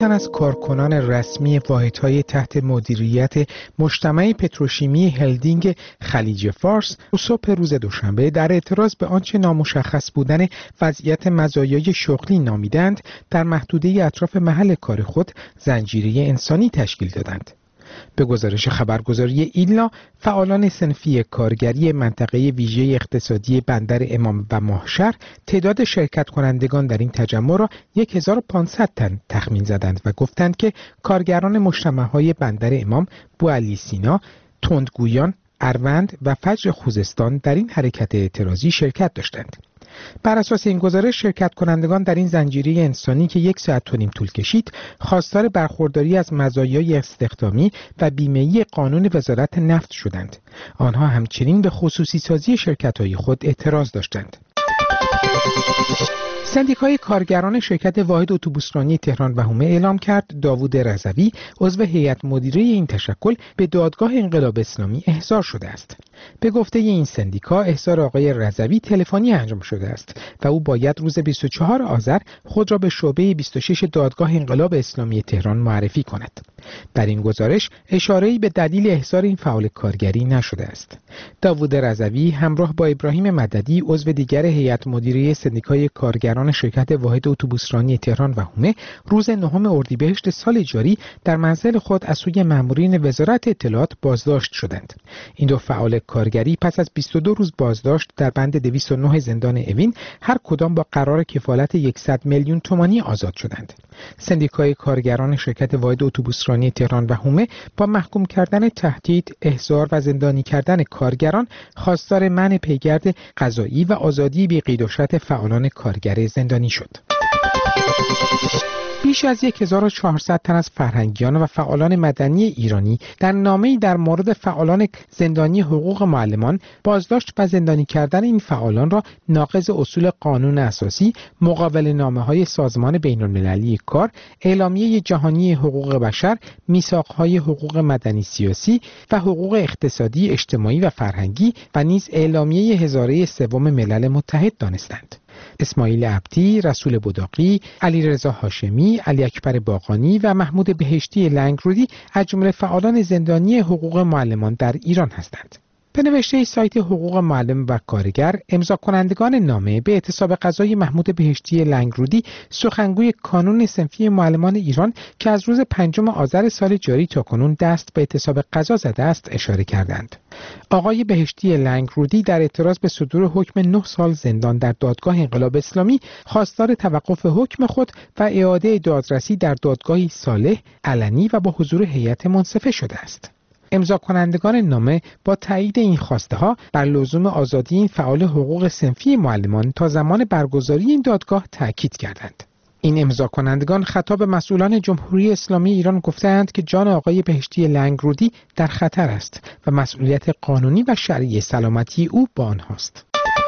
از کارکنان رسمی واحدهای تحت مدیریت مجتمع پتروشیمی هلدینگ خلیج فارس صبح روز دوشنبه در اعتراض به آنچه نامشخص بودن وضعیت مزایای شغلی نامیدند در محدوده اطراف محل کار خود زنجیره انسانی تشکیل دادند. به گزارش خبرگزاری ایلنا، فعالان صنفی کارگری منطقه ویژه اقتصادی بندر امام و ماهشهر تعداد شرکت کنندگان در این تجمع را 1500 تن تخمین زدند و گفتند که کارگران مجتمع‌های بندر امام، بوعلی سینا، تندگویان، اروند و فجر خوزستان در این حرکت اعتراضی شرکت داشتند. بر اساس این گزارش شرکت کنندگان در این زنجیره انسانی که 1 ساعت و نیم طول کشید خواستار برخورداری از مزایای استخدامی و بیمه‌ای قانون وزارت نفت شدند. آنها همچنین به خصوصی سازی شرکت‌های خود اعتراض داشتند. سندیکای کارگران شرکت واحد اتوبوسرانی تهران و حومه اعلام کرد داوود رضوی عضو هیئت مدیره این تشکل به دادگاه انقلاب اسلامی احضار شده است. به گفته این سندیکا احضار آقای رضوی تلفنی انجام شده است و او باید روز 24 آذر خود را به شعبه 26 دادگاه انقلاب اسلامی تهران معرفی کند. در این گزارش اشاره‌ای به دلیل احضار این فعال کارگری نشده است. داوود رضوی همراه با ابراهیم مددی عضو دیگر هیئت مدیره سندیکای کارگران شرکت واحد اتوبوسرانی تهران و حومه روز 9 اردیبهشت سال جاری در منزل خود از سوی مامورین وزارت اطلاعات بازداشت شدند. این دو فعال کارگری پس از 22 روز بازداشت در بند 209 زندان اوین هر کدام با قرار کفالت 100 میلیون تومانی آزاد شدند. سندیکای کارگران شرکت واحد اتوبوسرانی تهران و حومه با محکوم کردن تهدید، احضار و زندانی کردن کارگران خواستار منع پیگرد قضایی و آزادی بی قید و شرط فعالان کارگر زندانی شد. بیش از 1400 تن از فرهنگیان و فعالان مدنی ایرانی در نامه‌ای در مورد فعالان زندانی حقوق معلمان بازداشت و زندانی کردن این فعالان را ناقض اصول قانون اساسی، مقابله‌نامه‌های سازمان بین‌المللی کار، اعلامیه جهانی حقوق بشر، میثاق‌های حقوق مدنی سیاسی و حقوق اقتصادی، اجتماعی و فرهنگی و نیز اعلامیه هزاره سوم ملل متحد دانستند. اسماعیل عبدی، رسول بداقی، علیرضا هاشمی، علی اکبر باقانی و محمود بهشتی لنگرودی از جمله فعالان زندانی حقوق معلمان در ایران هستند. به نوشته سایت حقوق معلم و کارگر، امضا کنندگان نامه به اعتصاب قضای محمود بهشتی لنگرودی سخنگوی کانون صنفی معلمان ایران که از روز 5 آذر سال جاری تاکنون دست به اعتصاب قضا زده است اشاره کردند. آقای بهشتی لنگرودی در اعتراض به صدور حکم 9 سال زندان در دادگاه انقلاب اسلامی خواستار توقف حکم خود و اعاده دادرسی در دادگاهی صالح، علنی و با حضور هیئت منصفه شده است. امضا کنندگان نامه با تایید این خواسته ها بر لزوم آزادی این فعال حقوق صنفی معلمان تا زمان برگزاری این دادگاه تاکید کردند. این امضا کنندگان خطاب مسئولان جمهوری اسلامی ایران گفتند که جان آقای بهشتی لنگرودی در خطر است و مسئولیت قانونی و شرعی سلامتی او با آنهاست.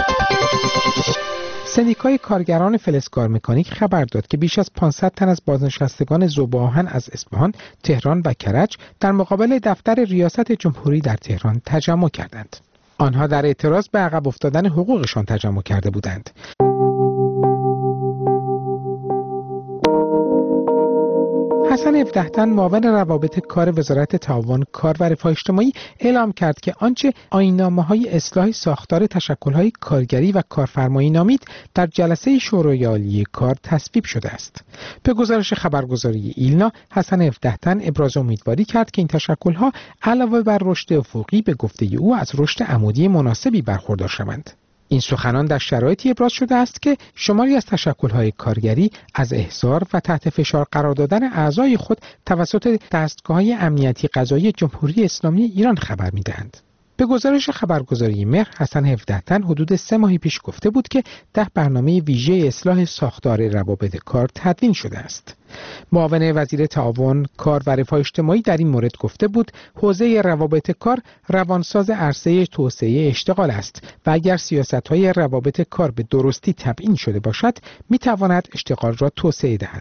سندیکای کارگران فلزکار مکانیک خبر داد که بیش از 500 تن از بازنشستگان ذوب‌آهن از اصفهان، تهران و کرج در مقابل دفتر ریاست جمهوری در تهران تجمع کردند. آنها در اعتراض به عقب افتادن حقوقشان تجمع کرده بودند. حسن 17 تن معاون روابط کار وزارت تعاون کار و رفاه اجتماعی اعلام کرد که آنچه آیین‌نامه‌های اصلاح ساختار تشکل‌های کارگری و کارفرمایی نامید در جلسه شورای عالی کار تصویب شده است. به گزارش خبرگزاری ایلنا، حسن 17 تن ابراز امیدواری کرد که این تشکل‌ها علاوه بر رشد افقی به گفته او از رشد عمودی مناسبی برخوردار شوند. این سخنان در شرایطی ابراز شده است که شماری از تشکل‌های کارگری از احضار و تحت فشار قرار دادن اعضای خود توسط دستگاه‌های امنیتی قضایی جمهوری اسلامی ایران خبر می‌دهند. به گزارش خبرگزاری مهر، حسن 17 تن حدود 3 ماه پیش گفته بود که 10 برنامه ویژه اصلاح ساختار روابط کار تدوین شده است. معاون وزیر تعاون کار و رفاه اجتماعی در این مورد گفته بود حوزه روابط کار روانساز عرصه توسعه اشتغال است و اگر سیاست‌های روابط کار به درستی تبیین شده باشد می‌تواند اشتغال را توسعه دهد.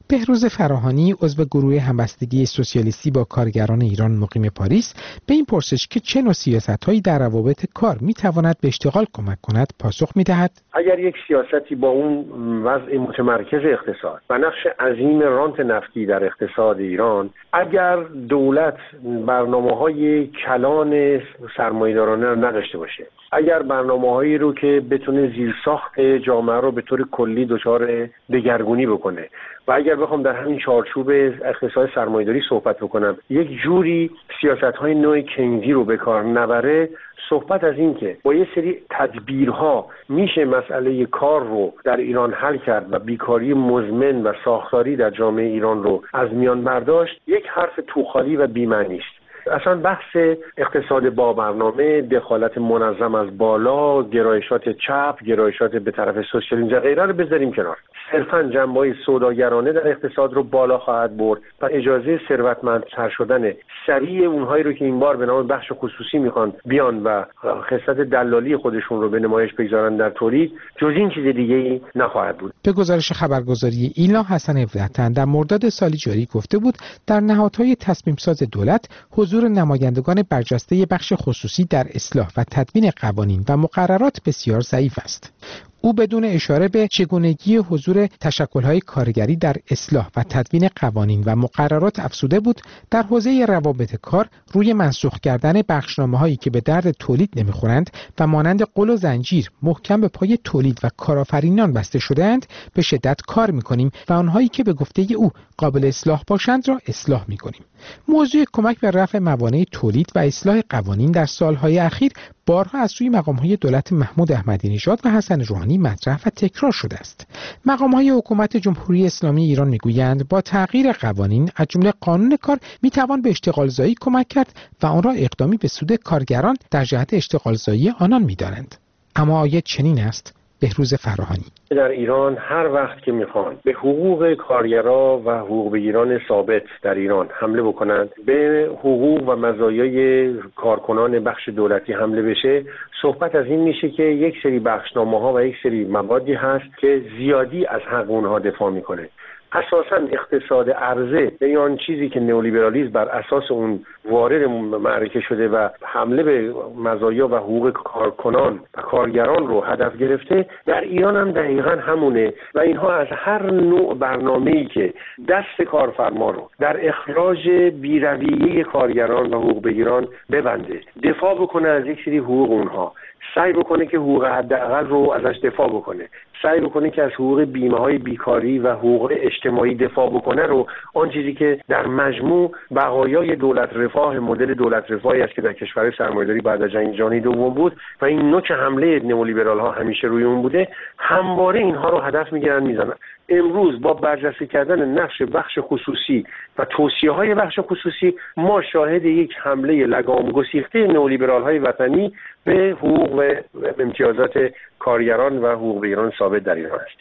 بهروز فراهانی عضو گروه همبستگی سوسیالیستی با کارگران ایران مقیم پاریس به این پرسش که چه نوع سیاست‌هایی در روابط کار می‌تواند به اشتغال کمک کند پاسخ می‌دهد: اگر یک سیاستی با اون وضع متمرکز اقتصاد و نقش عظیم رانت نفتی در اقتصاد ایران، اگر دولت برنامه‌های کلان سرمایه‌دارانه رو نداشته باشه، اگر برنامه‌هایی رو که بتونه زیرساخت جامعه رو به طور کلی دچار دگرگونی بکنه و اگر بخوام در همین چارچوب اقتصاد سرمایه‌داری صحبت بکنم، یک جوری سیاست‌های نوع کینزی رو به کار نبره، صحبت از این که با یه سری تدبیرها میشه مسئله کار رو در ایران حل کرد و بیکاری مزمن و ساختاری در جامعه ایران رو از میان برداشت، یک حرف توخالی و بی‌معنی است. اصلا بحث اقتصاد با برنامه، دخالت منظم از بالا، گرایشات چپ، گرایشات به طرف سوسیالیسم و غیره رو بذاریم کنار. صرفاً جنبه‌های سوداگرانه در اقتصاد رو بالا خواهد برد و اجازه ثروتمندتر شدن سریع اونهایی رو که این بار به نام بخش خصوصی میخوان بیان و خصلت دلالی خودشون رو به نمایش بگذارن در تولید، جز این چیز دیگه‌ای نخواهد بود. به گزارش خبرگزاری ایلا، حسن وحدت‌تن در مرداد سال جاری گفته بود در نهادهای تصمیم ساز دولت حضور نمایندگان برجسته بخش خصوصی در اصلاح و تدوین قوانین و مقررات بسیار ضعیف است. او بدون اشاره به چگونگی حضور تشکل‌های کارگری در اصلاح و تدوین قوانین و مقررات افزوده بود در حوزه روابط کار روی منسوخ کردن بخشنامه‌هایی که به درد تولید نمی‌خورند و مانند قل و زنجیر محکم به پای تولید و کارآفرینان بسته شده‌اند به شدت کار می‌کنیم و آنهایی که به گفته او قابل اصلاح باشند را اصلاح می‌کنیم. موضوع کمک به رفع موانع تولید و اصلاح قوانین در سال‌های اخیر بارها از سوی مقام‌های دولت محمود احمدی نژاد و حسن روحانی مطرح و تکرار شده است. مقام‌های حکومت جمهوری اسلامی ایران می‌گویند با تغییر قوانین از جمله قانون کار می‌توان به اشتغالزایی کمک کرد و آن را اقدامی به سود کارگران در جهت اشتغالزایی آنان می‌دانند. اما آیا چنین است؟ بهروز فراهانی: در ایران هر وقت که میخوان به حقوق کارگرا و حقوق بگیران ثابت در ایران حمله بکنند، به حقوق و مزایای کارکنان بخش دولتی حمله بشه، صحبت از این میشه که یک سری بخشنامه‌ها و یک سری موادی هست که زیادی از حق اونها دفاع میکنه. اساساً اقتصاد عرضه، یعنی آن چیزی که نئولیبرالیسم بر اساس اون وارد معرکه شده و حمله به مزایا و حقوق کارکنان و کارگران رو هدف گرفته، در ایران هم دقیقاً همونه و اینها از هر نوع برنامه‌ای که دست کارفرما رو در اخراج بی‌رویه کارگران و حقوق بگیران ببنده، دفاع بکنه از یک سری حقوق اونها، سعی بکنه که حقوق حداقل رو ازش دفاع بکنه، سعی بکنه که از حقوق بیمه‌های بیکاری و حقوق اجتماعی دفاع بکنه، رو آن چیزی که در مجموع بقایای دولت رفاه، مدل دولت رفاهی است که در کشور سرمایه‌داری بعد از جنگ جهانی دوم بود و این نوک حمله نئولیبرال‌ها همیشه روی اون بوده، همواره اینها رو هدف می‌گیرن میزنن. امروز با برجسته کردن نقش بخش خصوصی و توصیه‌های بخش خصوصی، ما شاهد یک حمله لگام گسیخته نئولیبرال‌های وطنی به حقوق و امتیازات کارگران و حقوق بگیران ثابت در ایران است.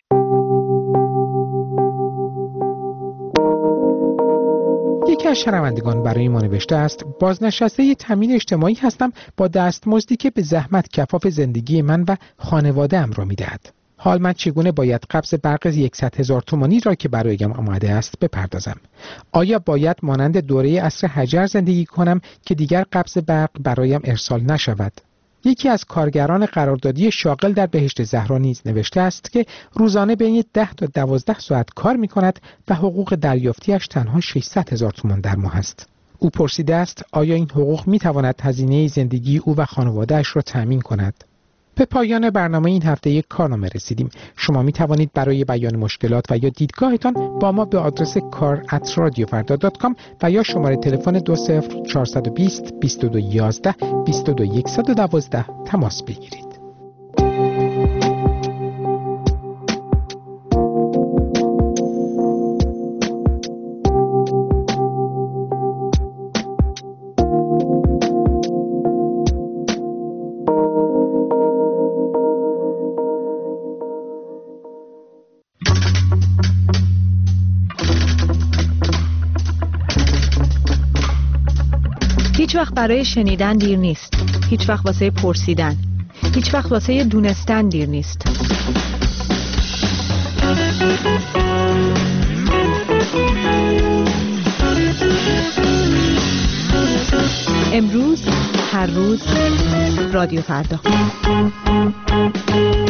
یکی از شنوندگان برای ما نوشته است: بازنشسته تامین اجتماعی هستم با دستمزدی که به زحمت کفاف زندگی من و خانواده‌ام را می‌دهد. حال من چگونه باید قبض برق 100,000 تومانی را که برایم آمده است بپردازم؟ آیا باید مانند دوره عصر حجر زندگی کنم که دیگر قبض برق برایم ارسال نشود؟ یکی از کارگران قراردادی شاغل در بهشت زهرا نیز نوشته است که روزانه بین 10 تا 12 ساعت کار می کند و حقوق دریافتیش تنها 600,000 تومان در ماه است. او پرسیده است آیا این حقوق می تواند هزینه زندگی او و خانواده‌اش را تأمین کند؟ به پایان برنامه این هفته یک کارنامه رسیدیم. شما می توانید برای بیان مشکلات و یا دیدگاهتان با ما به آدرس kar@radiofarda.com و یا شماره تلفن 20420 2211 22112 تماس بگیرید. هیچ وقت برای شنیدن دیر نیست. هیچ وقت واسه پرسیدن. هیچ وقت واسه دونستن دیر نیست. امروز، هر روز، رادیو فردا.